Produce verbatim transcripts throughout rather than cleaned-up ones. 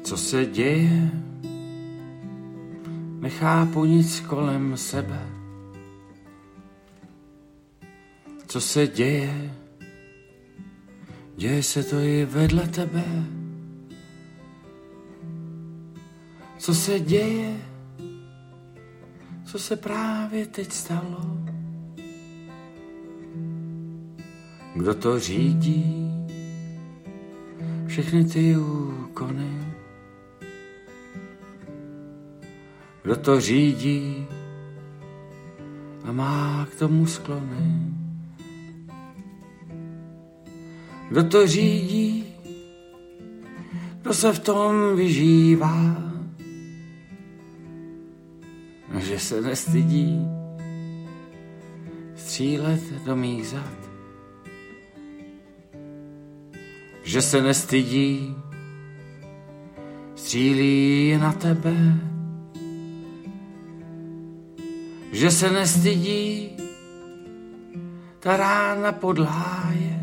Co se děje? Nechápu nic kolem sebe. Co se děje? Děje se to i vedle tebe. Co se děje? Co se právě teď stalo? Kdo to řídí? Všechny ty úkony. Kdo to řídí a má k tomu sklony? Kdo to řídí? Kdo se v tom vyžívá? Že se nestydí střílet do mých zad. Že se nestydí střílí na tebe. Že se nestydí ta rána podláje.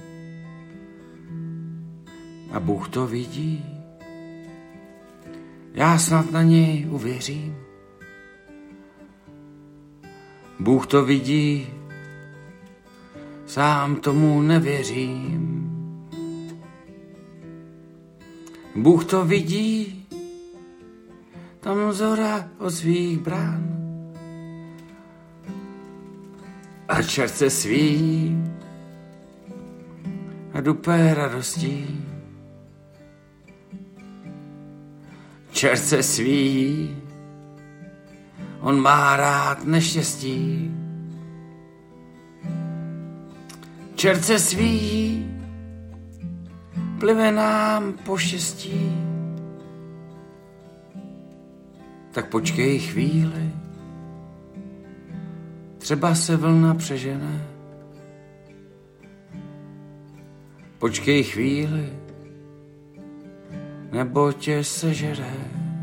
A Bůh to vidí. Já snad na něj uvěřím. Bůh to vidí, sám tomu nevěřím. Bůh to vidí, tam zora od svých brán. A čert se sví a dupé radostí. Čert se sví, on má rád neštěstí. Čert se sví, plive nám po štěstí. Tak počkej chvíli, třeba se vlna přežene. Počkej chvíli, nebo tě sežere.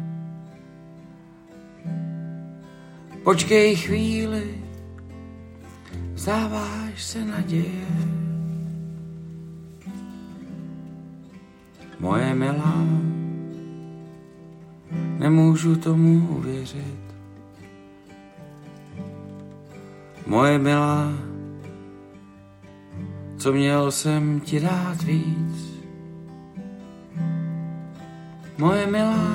Počkej chvíli, vzdáváš se naděje. Moje milá, nemůžu tomu uvěřit. Moje milá, co měl jsem ti dát víc. Moje milá,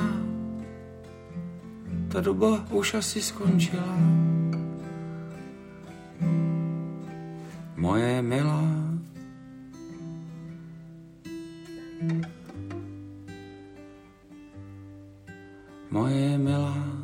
ta doba už asi skončila. Moje milá, moje milá.